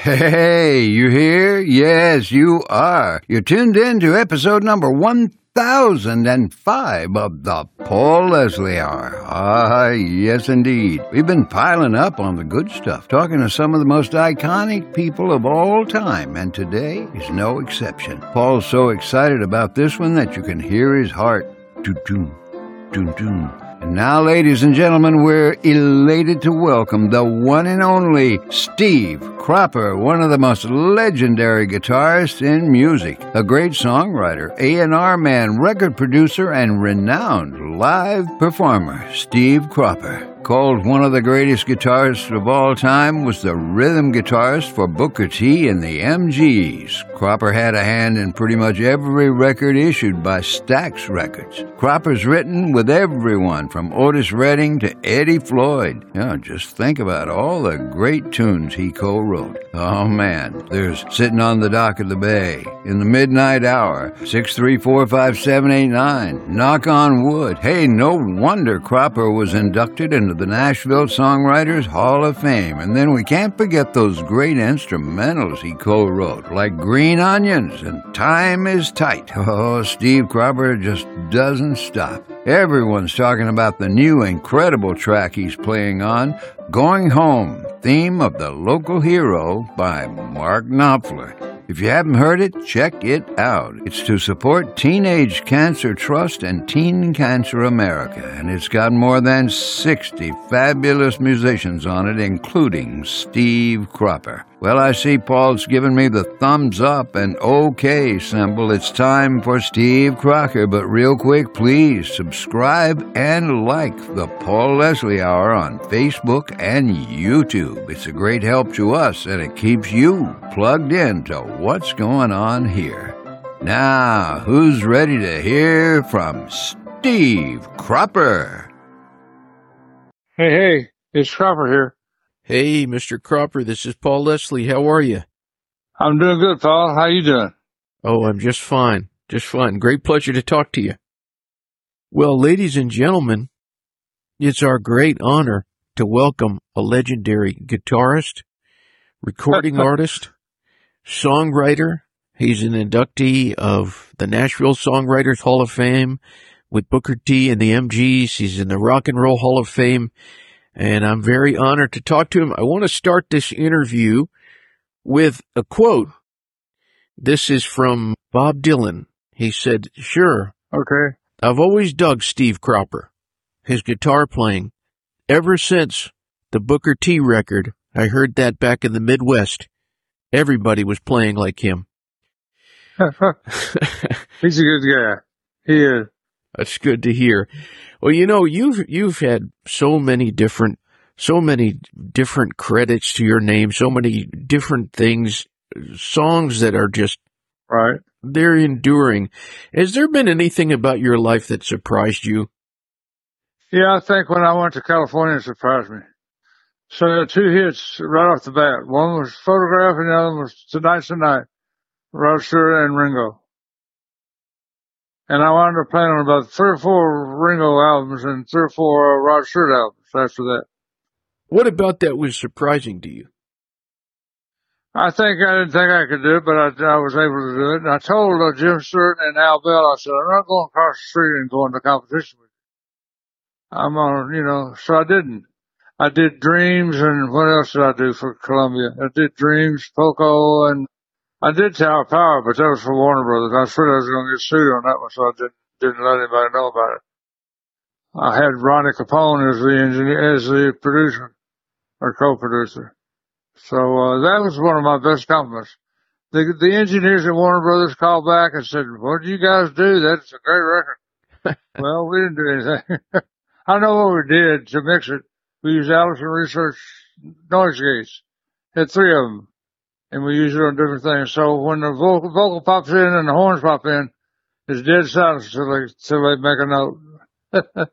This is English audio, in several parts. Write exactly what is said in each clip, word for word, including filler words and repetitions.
Hey, you here? Yes, you are. You're tuned in to episode number one thousand five of the Paul Leslie Hour. Ah, yes indeed. We've been piling up on the good stuff, talking to some of the most iconic people of all time, and today is no exception. Paul's so excited about this one that you can hear his heart. Doom, doom, doom. And now, ladies and gentlemen, we're elated to welcome the one and only Steve Cropper, one of the most legendary guitarists in music, a great songwriter, A and R man, record producer, and renowned live performer. Steve Cropper, called one of the greatest guitarists of all time, was the rhythm guitarist for Booker T and the M Gs. Cropper had a hand in pretty much every record issued by Stax Records. Cropper's written with everyone from Otis Redding to Eddie Floyd. You know, just think about all the great tunes he co-wrote. Oh man, there's Sitting on the Dock of the Bay, In the Midnight Hour, six three four five seven eight nine, Knock on Wood. Hey, no wonder Cropper was inducted into the Nashville Songwriters Hall of Fame. And then we can't forget those great instrumentals he co-wrote, like Green Onions and Time is Tight. Oh, Steve Cropper just doesn't stop. Everyone's talking about the new incredible track he's playing on, Going Home, theme of The Local Hero by Mark Knopfler. If you haven't heard it, check it out. It's to support Teenage Cancer Trust and Teen Cancer America, and it's got more than sixty fabulous musicians on it, including Steve Cropper. Well, I see Paul's given me the thumbs up and okay symbol. It's time for Steve Cropper, but real quick, please subscribe and like the Paul Leslie Hour on Facebook and YouTube. It's a great help to us, and it keeps you plugged in to what's going on here. Now, who's ready to hear from Steve Cropper? Hey, hey, it's Cropper here. Hey, Mister Cropper, this is Paul Leslie. How are you? I'm doing good, Paul. How you doing? Oh, I'm just fine. Just fine. Great pleasure to talk to you. Well, ladies and gentlemen, it's our great honor to welcome a legendary guitarist, recording artist, songwriter. He's an inductee of the Nashville Songwriters Hall of Fame with Booker T and the M Gs. He's in the Rock and Roll Hall of Fame. And I'm very honored to talk to him. I want to start this interview with a quote. This is from Bob Dylan. He said, "Sure, okay, I've always dug Steve Cropper, his guitar playing. Ever since the Booker T record, I heard that back in the Midwest, everybody was playing like him." He's a good guy. He is. That's good to hear. Well, you know, you've you've had so many different, so many different credits to your name, so many different things, songs that are just right. They're enduring. Has there been anything about your life that surprised you? Yeah, I think when I went to California, it surprised me. So there were two hits right off the bat. One was Photograph, and the other was Tonight's the Night, Rod Stewart and Ringo. And I wound up playing on about three or four Ringo albums and three or four uh, Rod Stewart albums after that. What about that was surprising to you? I think I didn't think I could do it, but I, I was able to do it. And I told uh, Jim Stewart and Al Bell, I said, I'm not going across the street and going to competition with you. I'm on, you know, so I didn't. I did Dreams, and what else did I do for Columbia? I did Dreams, Poco, and I did Tower Power, but that was for Warner Brothers. I was afraid I was going to get sued on that one, so I didn't, didn't let anybody know about it. I had Ronnie Capone as the engineer, as the producer, or co-producer. So, uh, that was one of my best compliments. The, the engineers at Warner Brothers called back and said, what did you guys do? That's a great record. Well, we didn't do anything. I know what we did to mix it. We used Allison Research noise gates. Had three of them. And we use it on different things. So when the vocal, vocal pops in and the horns pop in, it's dead silence till they, till they make a note.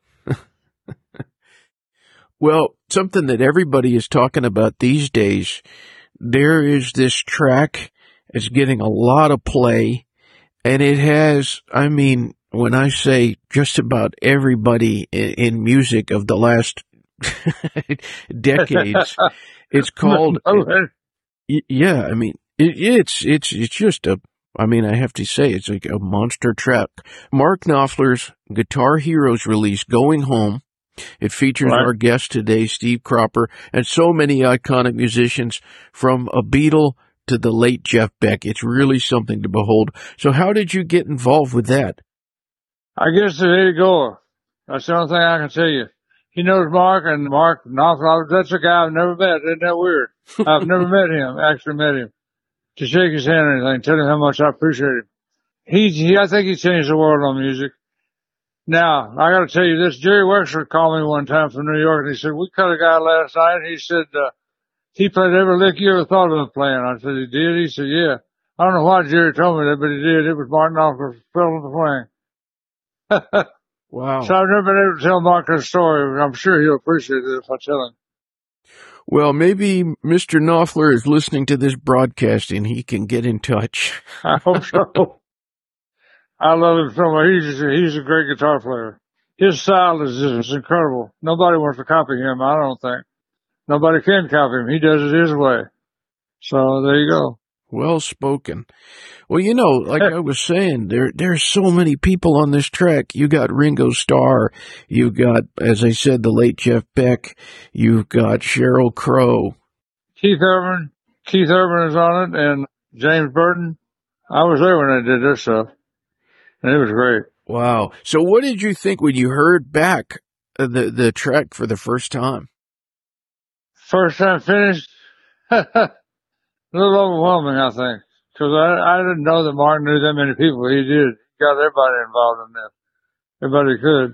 Well, something that everybody is talking about these days, there is this track, it's getting a lot of play, and it has, I mean, when I say just about everybody in, in music of the last decades, it's called... Y- yeah, I mean, it, it's it's it's just a. I mean, I have to say, it's like a monster track. Mark Knopfler's Guitar Heroes release, Going Home. It features Right. our guest today, Steve Cropper, and so many iconic musicians from a Beatle to the late Jeff Beck. It's really something to behold. So how did you get involved with that? I guess it's Eddie Gore. That's the only thing I can tell you. He knows Mark, and Mark Knopfler, that's a guy I've never met. Isn't that weird? I've never met him, actually met him, to shake his hand or anything, tell him how much I appreciate him. He, he I think he changed the world on music. Now, I got to tell you this. Jerry Wexler called me one time from New York, and he said, we cut a guy last night. He said, uh, he played every lick you ever thought of playing. I said, he did? He said, yeah. I don't know why Jerry told me that, but he did. It was Mark Knopfler, Fiddle of the Flame. Wow. So I've never been able to tell Mark this story. I'm sure he'll appreciate it if I tell him. Well, maybe Mister Knopfler is listening to this broadcast and he can get in touch. I hope so. I love him so much. He's, he's a great guitar player. His style is just incredible. Nobody wants to copy him, I don't think. Nobody can copy him. He does it his way. So there you go. Well spoken. Well, you know, like I was saying, there there's so many people on this track. You got Ringo Starr. You got, as I said, the late Jeff Beck. You've got Sheryl Crow. Keith Urban. Keith Urban is on it, and James Burton. I was there when they did this stuff, and it was great. Wow. So what did you think when you heard back the, the track for the first time? First time finished, a little overwhelming, I think, because I, I didn't know that Martin knew that many people. He did. He got everybody involved in that. Everybody could.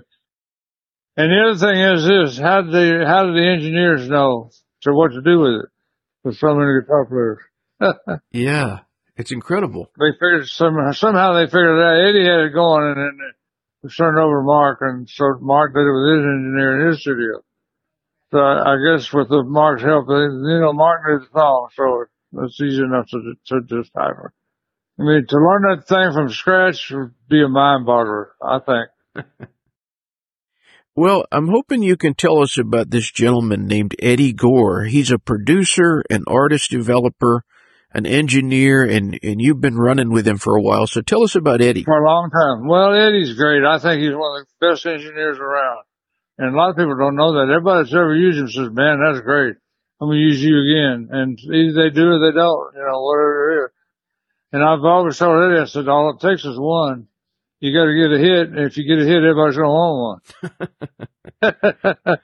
And the other thing is this, how did the, how did the engineers know to what to do with it? With so many guitar players. Yeah, it's incredible. They figured somehow, somehow they figured it out. Eddie had it going, and then it was turned over to Mark, and so Mark did it with his engineer in his studio. So I, I guess with the Mark's help, you know, Mark knew the song, so it's easy enough to, to decipher. I mean, to learn that thing from scratch would be a mind boggler, I think. Well, I'm hoping you can tell us about this gentleman named Eddie Gore. He's a producer, an artist developer, an engineer, and, and you've been running with him for a while. So tell us about Eddie. For a long time. Well, Eddie's great. I think he's one of the best engineers around. And a lot of people don't know that. Everybody that's ever used him says, man, that's great. I'm going to use you again. And either they do or they don't, you know, whatever it is. And I've always told Eddie, I said, all it takes is one. You got to get a hit. And if you get a hit, everybody's going to want one.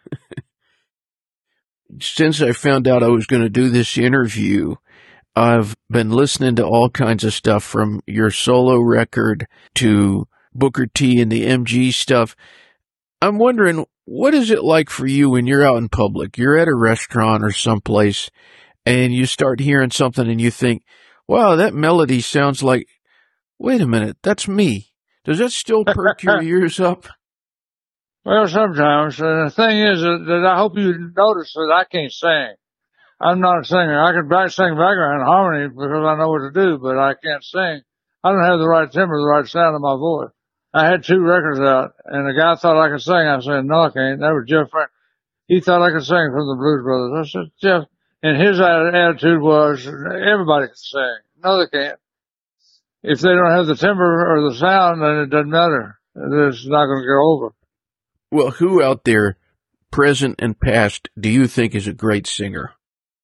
Since I found out I was going to do this interview, I've been listening to all kinds of stuff from your solo record to Booker T and the M G stuff. I'm wondering, what is it like for you when you're out in public? You're at a restaurant or someplace and you start hearing something and you think, wow, that melody sounds like, wait a minute, that's me. Does that still perk your ears up? Well, sometimes. And the thing is that, that I hope you notice that I can't sing. I'm not a singer. I can back, sing background harmony because I know what to do, but I can't sing. I don't have the right timbre, the right sound in my voice. I had two records out, and the guy thought I could sing. I said, no, I can't. That was Jeff Frank. He thought I could sing from the Blues Brothers. I said, Jeff, and his attitude was, everybody can sing. No, they can't. If they don't have the timbre or the sound, then it doesn't matter. It's not going to go over. Well, who out there, present and past, do you think is a great singer?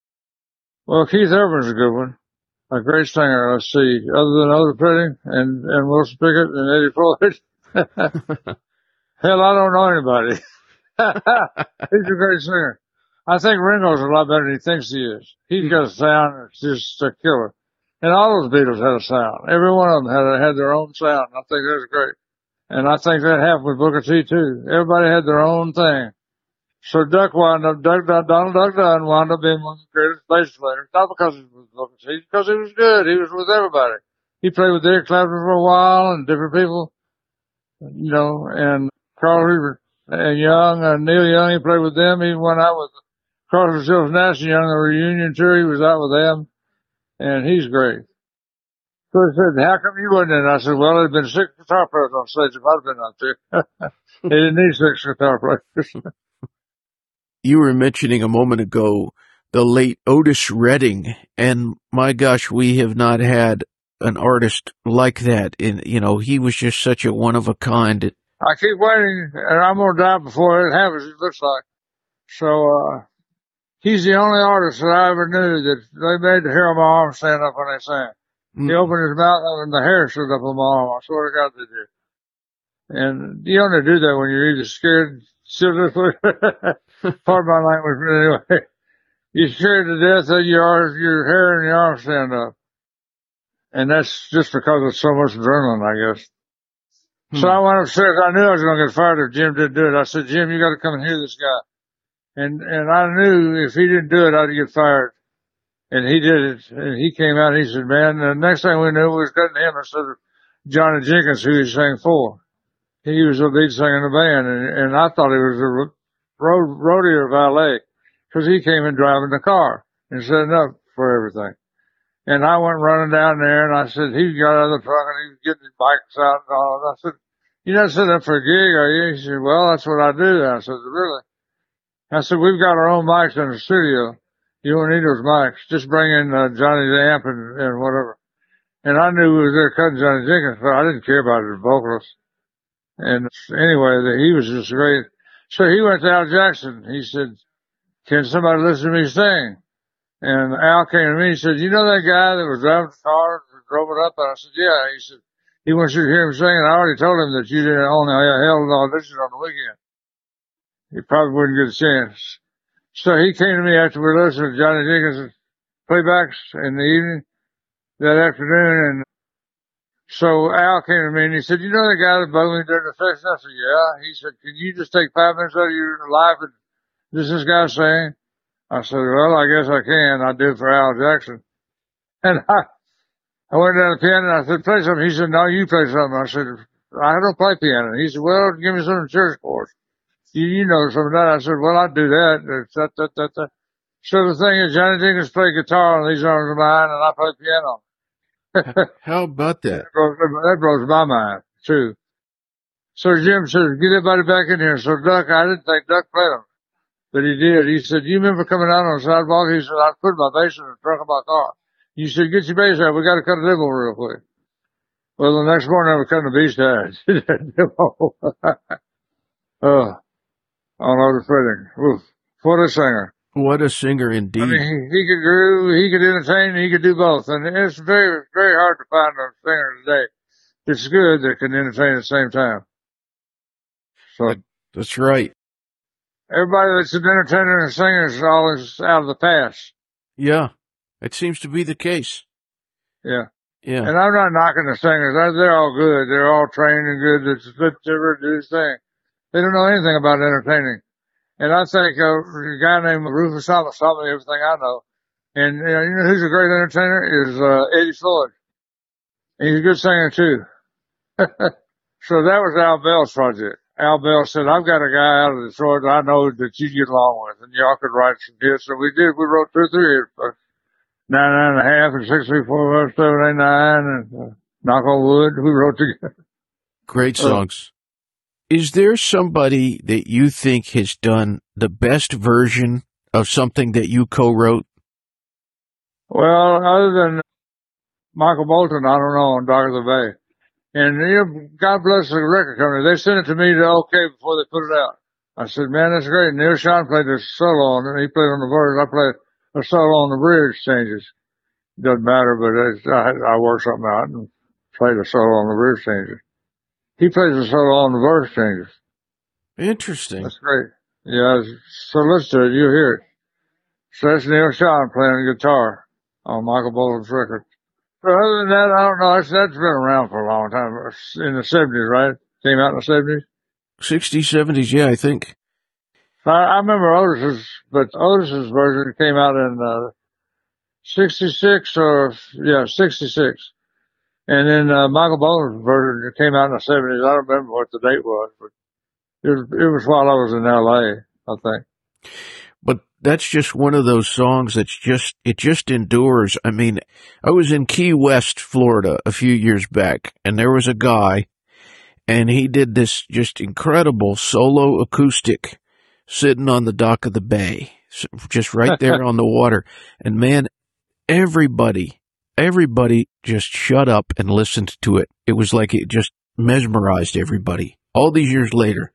Well, Keith Urban's a good one. A great singer, let's see. Other than Otis Redding and, and Wilson Pickett and Eddie Floyd. Hell, I don't know anybody. He's a great singer. I think Ringo's a lot better than he thinks he is. He's got a sound that's just a killer. And all those Beatles had a sound. Every one of them had, had their own sound. I think that's great. And I think that happened with Booker T too. Everybody had their own thing. So Duck wound up, Duck, Duck, Donald Duck Dunn wound up being one of the greatest bass players. Not because he was Booker T, because he was good. He was with everybody. He played with Eric Clapton for a while and different people, you know, and Carl Reaver and Young, and Neil Young, he played with them. He went out with Crosby, Stills, Nash and Young, the reunion tour. He was out with them, and he's great. So he said, how come you wasn't in? I said, well, there'd been six guitar players on stage if I'd been out there. They didn't need six guitar players. You were mentioning a moment ago the late Otis Redding, and my gosh, we have not had an artist like that. And, you know, he was just such a one of a kind. I keep waiting, and I'm going to die before it happens, it looks like. So, uh, he's the only artist that I ever knew that they made the hair on my arm stand up when they sang. Mm. He opened his mouth and the hair stood up on my arm. I swear to God they did. And you only do that when you're either scared, pardon my language, but anyway, you're scared to death that your, your hair and your arm stand up. And that's just because of so much adrenaline, I guess. Hmm. So I went upstairs. I knew I was going to get fired if Jim didn't do it. I said, Jim, you got to come and hear this guy. And, and I knew if he didn't do it, I'd get fired. And he did it. And he came out and he said, man, the next thing we knew, we was cutting him instead of Johnny Jenkins, who he sang for. He was the lead singer in the band. And, and I thought he was a road, rodeo valet because he came in driving the car and setting up for everything. And I went running down there, and I said, he got out of the truck, and he was getting his bikes out and all. And I said, you're not setting up for a gig, are you? He said, well, that's what I do. And I said, really? I said, we've got our own mics in the studio. You don't need those mics. Just bring in uh, Johnny's amp and, and whatever. And I knew he was there cutting Johnny Jenkins, but I didn't care about his vocalist. And anyway, the, he was just great. So he went to Al Jackson. He said, can somebody listen to me sing? And Al came to me and said, you know that guy that was driving the car and drove it up? And I said, yeah. He said, he wants you to hear him sing. And I already told him that you didn't only held an audition on the weekend. He probably wouldn't get a chance. So he came to me after we listened to Johnny Jenkins' playbacks in the evening that afternoon. And so Al came to me and he said, you know that guy that bugged me during the session? I said, yeah. He said, can you just take five minutes out of your life and does this guy sing? I said, well, I guess I can. I do for Al Jackson. And I, I went down to the piano and I said, play something. He said, no, you play something. I said, I don't play piano. He said, well, give me some church chords. You, you know some of that. I said, well, I do that. that, that, that, that. So the thing is, Johnny Jenkins played guitar on These Arms of Mine and I play piano. How about that? That blows, that blows my mind, too. So Jim said, get everybody back in here. So Duck, I didn't think Duck played them. But he did. He said, you remember coming out on the sidewalk? He said, I put my bass in the trunk of my car. You said, get your bass out. We got to cut a demo real quick. Well, the next morning I was cutting the B-sides. Oh, on Otis Redding. Oof. What a singer. What a singer indeed. I mean, he, he could groove, he could entertain, he could do both. And it's very, very hard to find a singer today that's good that can entertain at the same time. So that's right. Everybody that's an entertainer and a singer is always out of the past. Yeah, it seems to be the case. Yeah. Yeah. And I'm not knocking the singers. They're all good. They're all trained and good. That's fit to do this thing. They don't know anything about entertaining. And I think uh, a guy named Rufus Thomas taught me everything I know. And uh, you know who's a great entertainer is uh, Eddie Floyd. And he's a good singer too. So that was Al Bell's project. Al Bell said, I've got a guy out of Detroit that I know that you get along with, and y'all could write some hits. So we did. We wrote two or three hits. Uh, nine, nine and a half, and six, three, four, five, seven, eight, nine, and uh, knock on wood. We wrote together. Great songs. Uh, Is there somebody that you think has done the best version of something that you co-wrote? Well, other than Michael Bolton, I don't know, on Dock of the Bay. And, you know, God bless the record company. They sent it to me to OK before they put it out. I said, man, that's great. Neil Sean played the solo on it. He played on the verse. I played a solo on the bridge changes. Doesn't matter, but it's, I, I worked something out and played a solo on the bridge changes. He plays a solo on the verse changes. Interesting. That's great. Yeah, so listen to it. You'll hear it. So that's Neil Sean playing the guitar on Michael Bolton's record. So other than that, I don't know. That's, that's been around for a long time. In the seventies, right? Came out in the seventies? sixties, seventies, yeah, I think. I, I remember Otis's, but Otis's version came out in uh, sixty-six or, yeah, sixty-six. And then uh, Michael Bolton's version came out in the seventies. I don't remember what the date was, but it was, it was while I was in L A, I think. But that's just one of those songs that's just, it just endures. I mean, I was in Key West, Florida a few years back, and there was a guy, and he did this just incredible solo acoustic sitting on the dock of the bay. just right there on the water. And man, everybody, everybody just shut up and listened to it. It was like it just mesmerized everybody all these years later.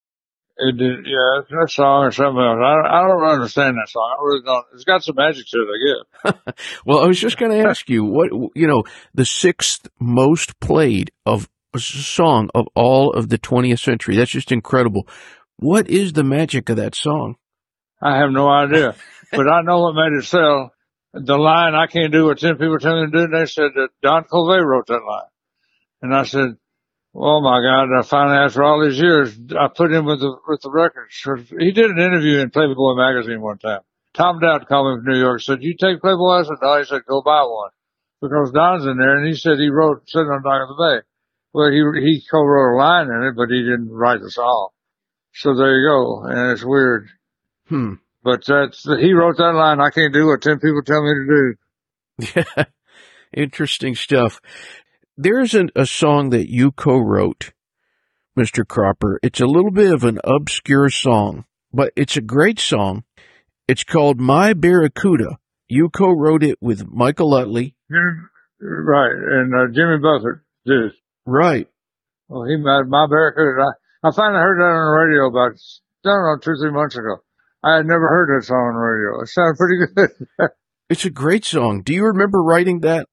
It did, yeah, that song or something else. I, I don't understand that song. I really don't. It's got some magic to it, I guess. Well, I was just going to ask you, what, you know, the sixth most played of a song of all of the twentieth century. That's just incredible. What is the magic of that song? I have no idea, but I know what made it sell. The line, I can't do what ten people tell me to do, they said that Don Covey wrote that line. And I said, oh my God, I finally, after all these years, I put him with the, with the records. He did an interview in Playboy magazine one time. Tom Dowd called me from New York and said, you take Playboy? I said, no. He said, go buy one. Because Don's in there, and he said he wrote Sitting on the Dock of the Bay. Well, he, he co-wrote a line in it, but he didn't write the song. So there you go. And it's weird. Hmm. But that's, he wrote that line, I can't do what ten people tell me to do. Yeah. Interesting stuff. There's an, a song that you co-wrote, Mister Cropper. It's a little bit of an obscure song, but it's a great song. It's called My Barracuda. You co-wrote it with Michael Utley. Right, and uh, Jimmy Buffett did. Right. Well, he made My Barracuda. I, I finally heard that on the radio about, I don't know, two, three months ago. I had never heard that song on the radio. It sounded pretty good. It's a great song. Do you remember writing that?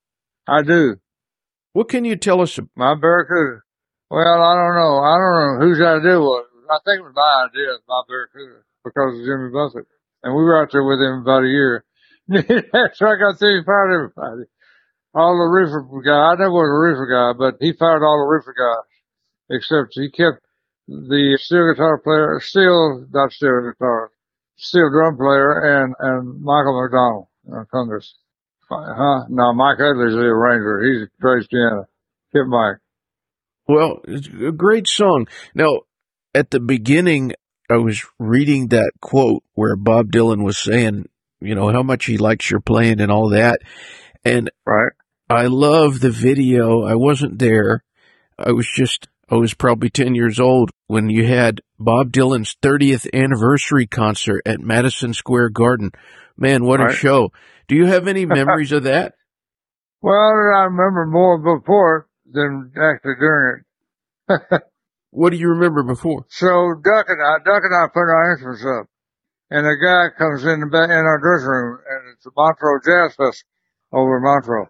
I do. What can you tell us? My Barracuda. Well, I don't know. I don't know whose idea it was. I think it was my idea, My Barracuda, because of Jimmy Buffett. And we were out there with him about a year. After I got through, he fired everybody. All the roofer guys. I never was a roofer guy, but he fired all the roofer guys. Except he kept the steel guitar player, steel, not steel guitar, steel drum player, and, and Michael McDonald, uh, Congress. Huh? No, Mike Utley's the arranger. He's a bass piano. Hit Mike. Well, it's a great song. Now, at the beginning, I was reading that quote where Bob Dylan was saying, you know, how much he likes your playing and all that. And right. I love the video. I wasn't there. I was just, I was probably ten years old when you had Bob Dylan's thirtieth anniversary concert at Madison Square Garden. Man, what right. a show. Do you have any memories of that? Well, I remember more before than actually during it. What do you remember before? So Duck and I, Duck and I put our instruments up, and a guy comes in the back, in our dressing room, and it's the Montreux Jazz Festival over in Montreux.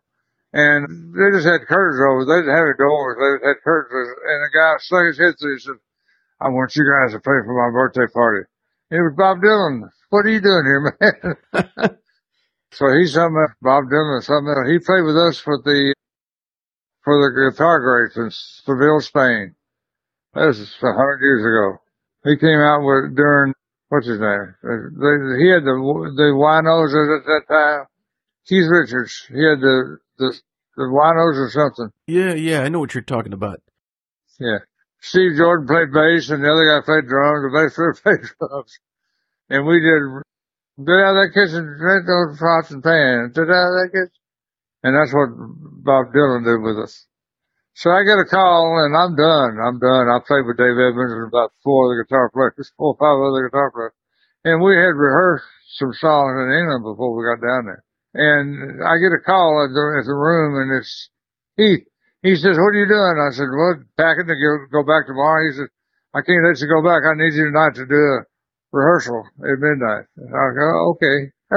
And they just had curtains over. They didn't have any doors. They just had curtains. And the guy stuck his head through and said, I want you guys to play for my birthday party. It was Bob Dylan. What are you doing here, man? So he's something else. Bob Dylan is something else. He played with us for the, for the guitar greats in Seville, Spain. That was a hundred years ago. He came out with, during, what's his name? He had the, the winos at that time. Keith Richards. He had the, the, the winos or something. Yeah, yeah, I know what you're talking about. Yeah. Steve Jordan played bass and the other guy played drums. The bass player played drums. And we did, get out of that kitchen, drink those pots and pans, get out of that kitchen. And that's what Bob Dylan did with us. So I get a call and I'm done. I'm done. I played with Dave Edmunds and about four other guitar players, four or five other guitar players. And we had rehearsed some songs in England before we got down there. And I get a call at the, at the room, and it's he. He says, "What are you doing?" I said, "Well, packing to go, go back tomorrow." He said, "I can't let you go back. I need you tonight to do a rehearsal at midnight." And I go, "Okay."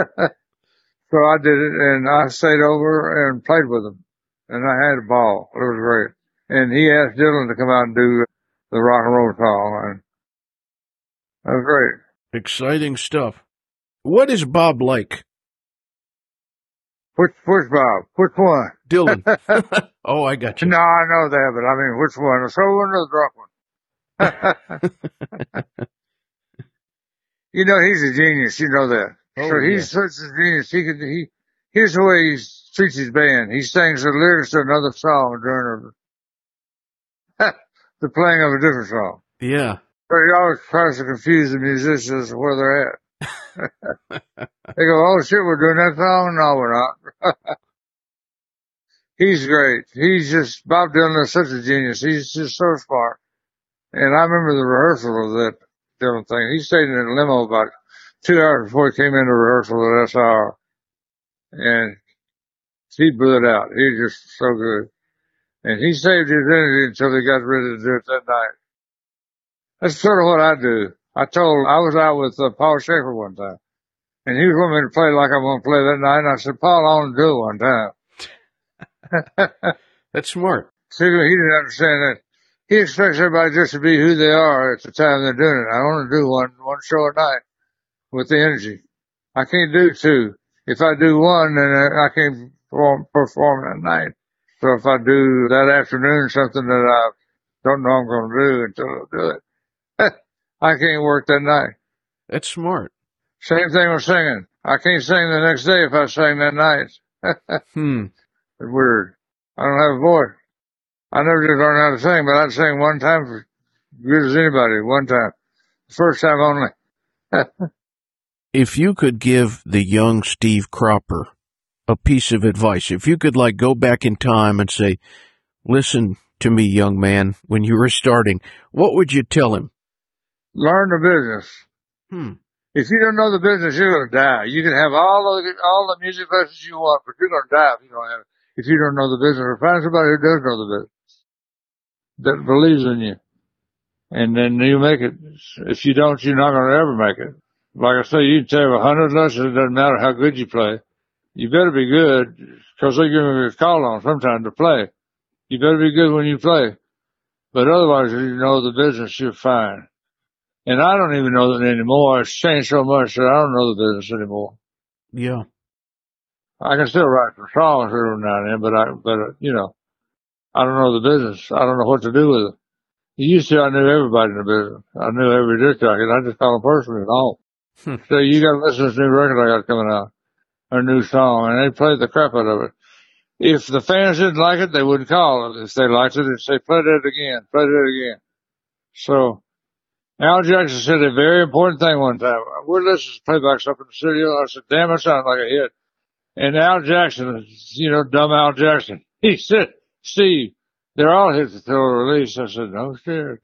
So I did it, and I stayed over and played with him, and I had a ball. It was great. And he asked Dylan to come out and do the rock and roll song, and that was great. Exciting stuff. What is Bob like? Which, which Bob? Which one? Dylan. Oh, I got you. No, I know that, but I mean, which one? The sober one or the drunk one? You know, he's a genius. You know that. Oh, so he's yeah. such a genius. He could, he, here's the way he treats his band. He sings the lyrics to another song during a, the playing of a different song. Yeah. But he always tries to confuse the musicians where they're at. They go, "Oh shit, we're doing that song?" No, we're not. He's great. He's just, Bob Dylan is such a genius. He's just so smart. And I remember the rehearsal of that Dylan thing. He stayed in a limo about two hours before he came into rehearsal at S I R. And he blew it out. He was just so good. And he saved his energy until he got ready to do it that night. That's sort of what I do. I told, I was out with uh, Paul Schaefer one time. And he was wanting me to play like I'm going to play that night. And I said, Paul, I want to do it one time. That's smart. See, he didn't understand that. He expects everybody just to be who they are at the time they're doing it. I want to do one, one show a night with the energy. I can't do two. If I do one, then I can't perform, perform that night. So if I do that afternoon something that I don't know I'm going to do until I do it, I can't work that night. That's smart. Same thing with singing. I can't sing the next day if I sing that night. hmm. It's weird. I don't have a voice. I never did learn how to sing, but I'd sing one time for as good as anybody, one time. First time only. If you could give the young Steve Cropper a piece of advice, if you could like go back in time and say, listen to me, young man, when you were starting, what would you tell him? Learn the business. Hmm. If you don't know the business, you're going to die. You can have all of the, all the music lessons you want, but you're going to die if you don't have it. If you don't know the business, or find somebody who does know the business, that believes in you. And then you make it. If you don't, you're not going to ever make it. Like I say, you can take a hundred lessons, it doesn't matter how good you play. You better be good, because they're going to get called on sometime to play. You better be good when you play. But otherwise, if you know the business, you're fine. And I don't even know that anymore. It's changed so much that I don't know the business anymore. Yeah. I can still write some songs every now and then, but I, but, uh, you know, I don't know the business. I don't know what to do with it. Used to, I knew everybody in the business. I knew every disc jockey. I just called them personally and all. Hmm. So you got to listen to this new record I got coming out, a new song, and they played the crap out of it. If the fans didn't like it, they wouldn't call it. If they liked it, they'd say, play that again, play that again. So Al Jackson said a very important thing one time. We're listening to playbacks up in the studio. I said, damn, it sounds like a hit. And Al Jackson, you know, dumb Al Jackson, he said, Steve, they're all hits until release. I said, no shit.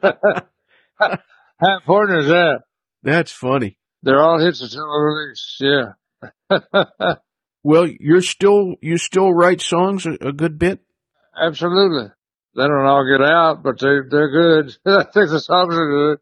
How important is that? That's funny. They're all hits until release. Yeah. Well, you're still, you still write songs a, a good bit? Absolutely. They don't all get out, but they, they're good. I think the songs are good.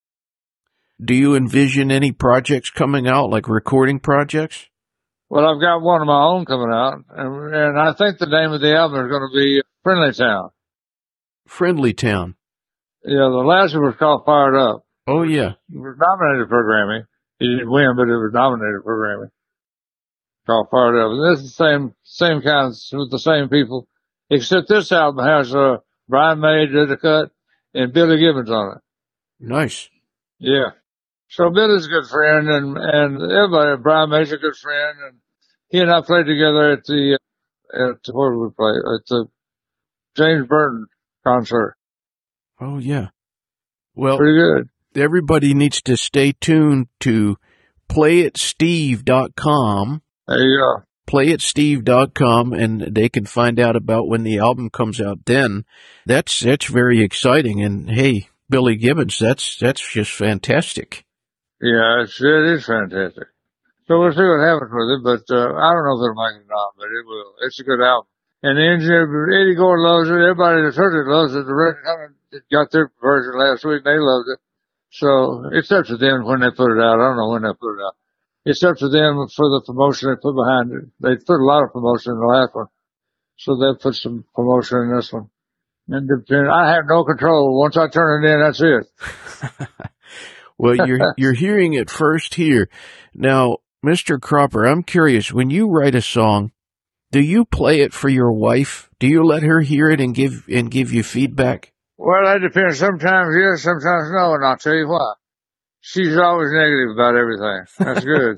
Do you envision any projects coming out, like recording projects? Well, I've got one of my own coming out, and, and I think the name of the album is going to be Friendly Town. Friendly Town. Yeah, the last one was called Fired Up. Oh, yeah. It was nominated for a Grammy. He didn't win, but it was nominated for a Grammy. Called Fired Up. And this is the same, same kinds with the same people, except this album has, uh, Brian May did the cut and Billy Gibbons on it. Nice. Yeah. So Billy's a good friend, and, and everybody, Brian May's a good friend, and he and I played together at the, at, where did we play? At the James Burton concert. Oh, yeah. Well, pretty good. Everybody needs to stay tuned to play it steve dot com. There you go. play it steve dot com, and they can find out about when the album comes out then. That's, that's very exciting. And hey, Billy Gibbons, that's, that's just fantastic. Yeah, it's, it is fantastic. So we'll see what happens with it, but, uh, I don't know if it'll make it or not, but it will. It's a good album. And the engineer, Eddie Gore loves it. Everybody that's heard it loves it. The record company got their version last week, and they loved it. So it's up to them when they put it out. I don't know when they put it out. It's up to them for the promotion they put behind it. They put a lot of promotion in the last one, so they'll put some promotion in this one. And depend, I have no control. Once I turn it in, that's it. Well, you're you're hearing it first here. Now, Mister Cropper, I'm curious. When you write a song, do you play it for your wife? Do you let her hear it and give and give you feedback? Well, that depends. Sometimes yes, sometimes no, and I'll tell you why. She's always negative about everything. That's good.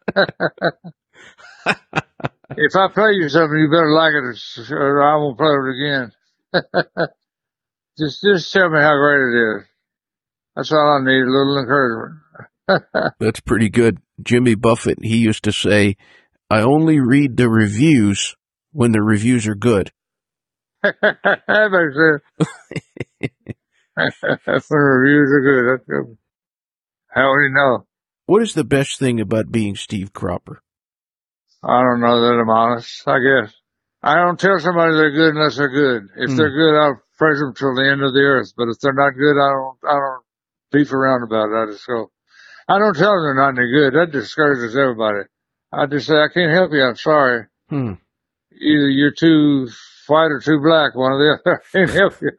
If I play you something, you better like it, or I won't play it again. just, just tell me how great it is. That's all I need, a little encouragement. That's pretty good. Jimmy Buffett, he used to say, I only read the reviews when the reviews are good. That makes sense. When the reviews are good, that's good. How would he know? What is the best thing about being Steve Cropper? I don't know that I'm honest, I guess. I don't tell somebody they're good unless they're good. If Hmm. they're good, I'll praise them till the end of the earth. But if they're not good, I don't, I don't beef around about it. I just go, I don't tell them they're not any good. That discourages everybody. I just say, I can't help you. I'm sorry. Hmm. Either you're too white or too black, one or the other. I can't help you.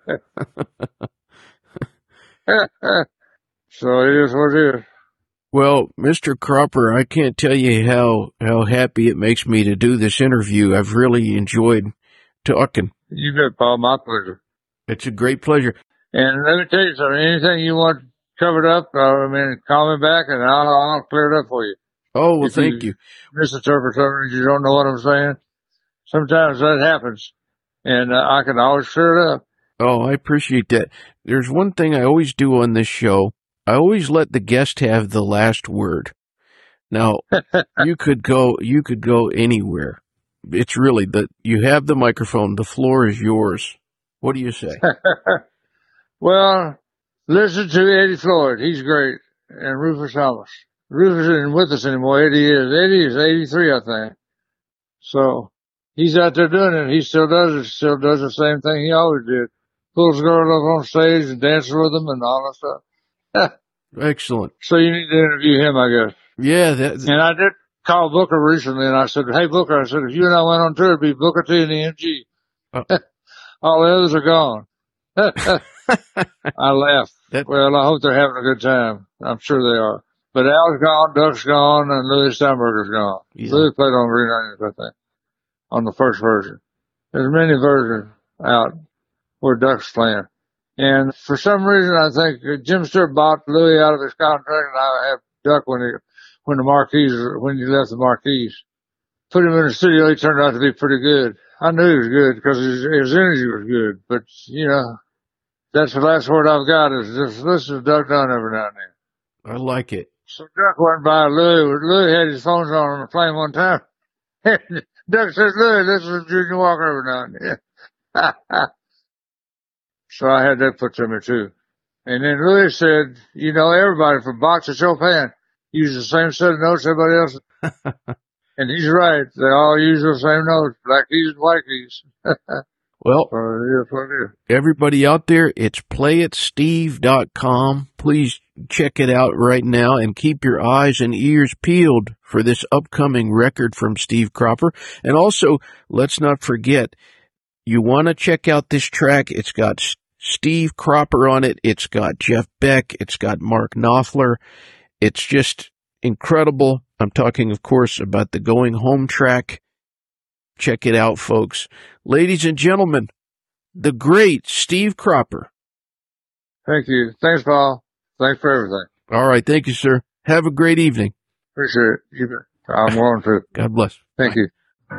So it is what it is. Well, Mister Cropper, I can't tell you how, how happy it makes me to do this interview. I've really enjoyed talking. You bet, Paul. My pleasure. It's a great pleasure. And let me tell you something. Anything you want covered up, uh, I mean, call me back and I'll, I'll clear it up for you. Oh, well, If thank you. Misinterpret something, you don't know what I'm saying. Sometimes that happens, and uh, I can always clear it up. Oh, I appreciate that. There's one thing I always do on this show. I always let the guest have the last word. Now, you could go, you could go anywhere. It's really that you have the microphone. The floor is yours. What do you say? Well, listen to Eddie Floyd. He's great. And Rufus Thomas. Rufus isn't with us anymore. Eddie is. Eddie is eighty-three, I think. So he's out there doing it. He still does it. Still does the same thing he always did. Pulls girls up on stage and dances with them and all that stuff. Excellent. So you need to interview him, I guess. Yeah, that, And I did call Booker recently, and I said, hey, Booker, I said, if you and I went on tour, it'd be Booker T and the M G. Oh. All the others are gone. I laughed. That- Well, I hope they're having a good time. I'm sure they are. But Al's gone, Duck's gone, and Louis Steinberger's gone. Yeah. Louis played on Green Onions, I think, on the first version. There's many versions out where Duck's playing. And for some reason, I think Jim Stewart bought Louis out of his contract, and I have Duck when he, when the Marquis, when he left the Marquis. Put him in the studio, he turned out to be pretty good. I knew he was good because his, his energy was good, but you know, that's the last word I've got is just listen to Duck Dunn every now and then. I like it. So Duck went by Louis. Louis had his phones on on the plane one time. Duck says, Louis, listen to Junior Walker every now and then. So I had that put to me too. And then Louis said, you know, everybody from Bach to Chopin uses the same set of notes everybody else. And he's right. They all use the same notes, black keys and white keys. Well, So it is what it is. everybody out there, it's play it steve dot com. Please check it out right now and keep your eyes and ears peeled for this upcoming record from Steve Cropper. And also, let's not forget, you want to check out this track. It's got S- Steve Cropper on it. It's got Jeff Beck. It's got Mark Knopfler. It's just incredible. I'm talking, of course, about the Going Home track. Check it out, folks. Ladies and gentlemen, the great Steve Cropper. Thank you. Thanks, Paul. Thanks for everything. All right. Thank you, sir. Have a great evening. Appreciate it. You bet. I'm going to. God bless. Thank you.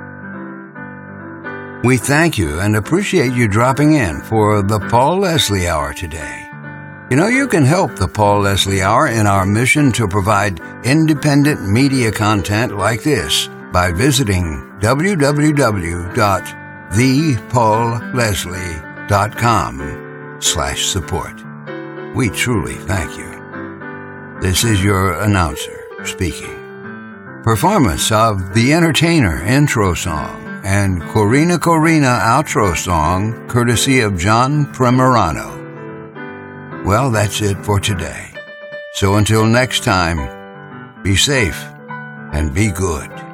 We thank you and appreciate you dropping in for the Paul Leslie Hour today. You know, you can help the Paul Leslie Hour in our mission to provide independent media content like this by visiting w w w dot the paul leslie dot com slash support. We truly thank you. This is your announcer speaking. Performance of The Entertainer intro song and Corina Corina outro song courtesy of John Primorano. Well, that's it for today. So until next time, be safe and be good.